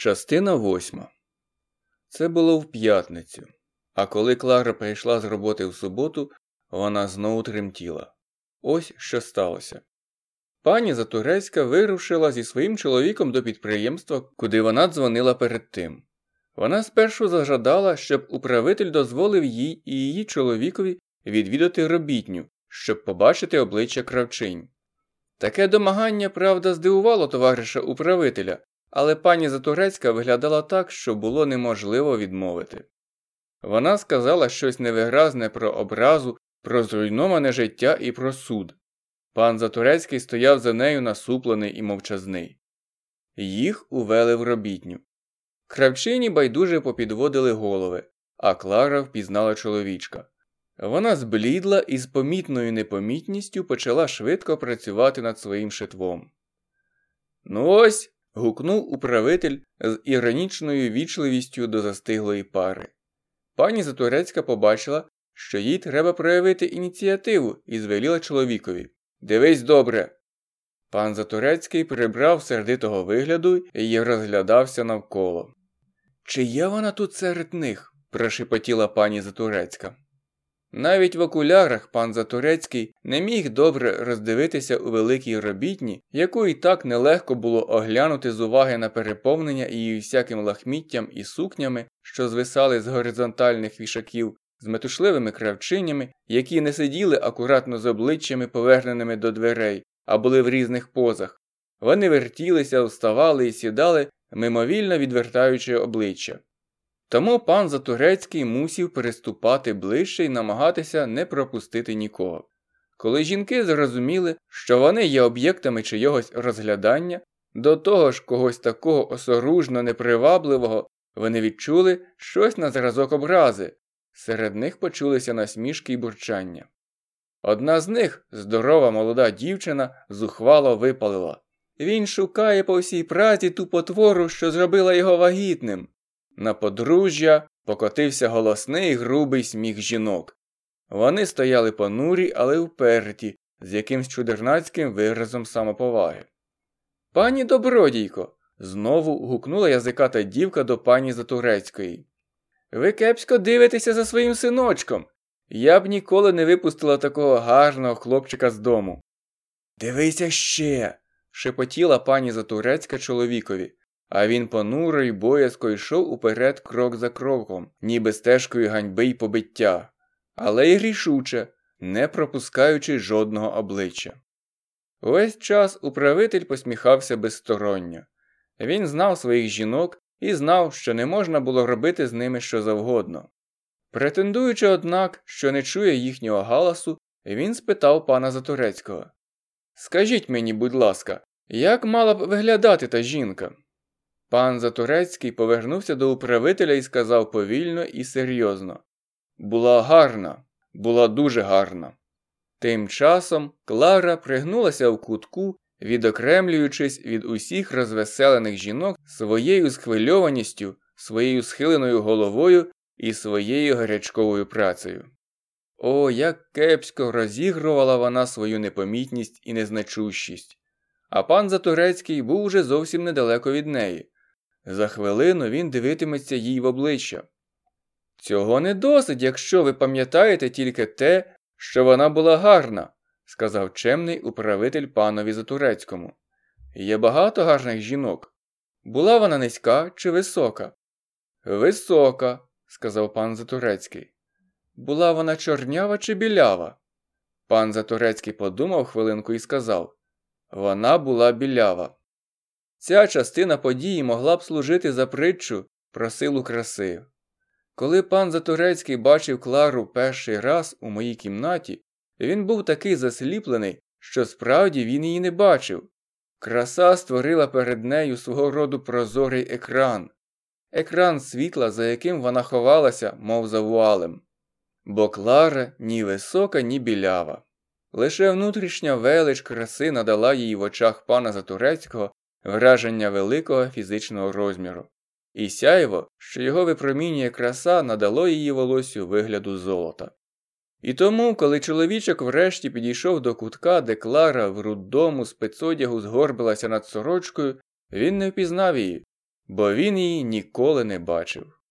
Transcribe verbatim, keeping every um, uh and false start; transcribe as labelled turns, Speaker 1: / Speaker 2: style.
Speaker 1: Частина восьма. Це було в п'ятницю, а коли Клара прийшла з роботи в суботу, вона знову тремтіла. Ось що сталося. Пані Затурецька вирушила зі своїм чоловіком до підприємства, куди вона дзвонила перед тим. Вона спершу зажадала, щоб управитель дозволив їй і її чоловікові відвідати робітню, щоб побачити обличчя кравчинь. Таке домагання, правда, здивувало товариша управителя, але пані Затурецька виглядала так, що було неможливо відмовити. Вона сказала щось невиразне про образу, про зруйноване життя і про суд. Пан Затурецький стояв за нею насуплений і мовчазний. Їх увели в робітню. Кравчині байдуже попідводили голови, а Клара впізнала чоловічка. Вона зблідла і з помітною непомітністю почала швидко працювати над своїм шитвом. «Ну ось!» – гукнув управитель з іронічною вічливістю до застиглої пари. Пані Затурецька побачила, що їй треба проявити ініціативу, і звеліла чоловікові: «Дивись добре!» Пан Затурецький прибрав сердитого вигляду і розглядався навколо. «Чи є вона тут серед них?» – прошепотіла пані Затурецька. Навіть в окулярах пан Затурецький не міг добре роздивитися у великій робітні, яку і так нелегко було оглянути з уваги на переповнення її всяким лахміттям і сукнями, що звисали з горизонтальних вішаків, з метушливими кравчинями, які не сиділи акуратно з обличчями, поверненими до дверей, а були в різних позах. Вони вертілися, вставали і сідали, мимовільно відвертаючи обличчя. Тому пан Затурецький мусів переступати ближче і намагатися не пропустити нікого. Коли жінки зрозуміли, що вони є об'єктами чийогось розглядання, до того ж когось такого осоружно непривабливого, вони відчули щось на зразок образи. Серед них почулися насмішки й бурчання. Одна з них, здорова молода дівчина, зухвало випалила: «Він шукає по всій Празі ту потвору, що зробила його вагітним». На подружжя покотився голосний грубий сміх жінок. Вони стояли понурі, але вперті, з якимсь чудернацьким виразом самоповаги. «Пані Добродійко!» – знову гукнула язиката дівка до пані Затурецької. «Ви кепсько дивитеся за своїм синочком. Я б ніколи не випустила такого гарного хлопчика з дому». «Дивися ще!» – шепотіла пані Затурецька чоловікові. А він понуро й боязко йшов уперед крок за кроком, ніби стежкою ганьби й побиття, але й рішуче, не пропускаючи жодного обличчя. Весь час управитель посміхався безсторонньо. Він знав своїх жінок і знав, що не можна було робити з ними що завгодно. Претендуючи, однак, що не чує їхнього галасу, він спитав пана Затурецького: «Скажіть мені, будь ласка, як мала б виглядати та жінка?» Пан Затурецький повернувся до управителя і сказав повільно і серйозно: «Була гарна, була дуже гарна». Тим часом Клара пригнулася в кутку, відокремлюючись від усіх розвеселених жінок своєю схвильованістю, своєю схиленою головою і своєю гарячковою працею. О, як кепсько розігрувала вона свою непомітність і незначущість. А пан Затурецький був уже зовсім недалеко від неї. За хвилину він дивитиметься їй в обличчя. «Цього не досить, якщо ви пам'ятаєте тільки те, що вона була гарна», – сказав чемний управитель панові Затурецькому. «Є багато гарних жінок. Була вона низька чи висока?» «Висока», – сказав пан Затурецький. «Була вона чорнява чи білява?» Пан Затурецький подумав хвилинку і сказав: «Вона була білява». Ця частина події могла б служити за притчу про силу краси. Коли пан Затурецький бачив Клару перший раз у моїй кімнаті, він був такий засліплений, що справді він її не бачив. Краса створила перед нею свого роду прозорий екран. Екран світла, за яким вона ховалася, мов за вуалем. Бо Клара ні висока, ні білява. Лише внутрішня велич краси надала їй в очах пана Затурецького враження великого фізичного розміру. І сяйво, що його випромінює краса, надало її волоссю вигляду золота. І тому, коли чоловічок врешті підійшов до кутка, де Клара в рудому спецодягу згорбилася над сорочкою, він не впізнав її. бо він її ніколи не бачив.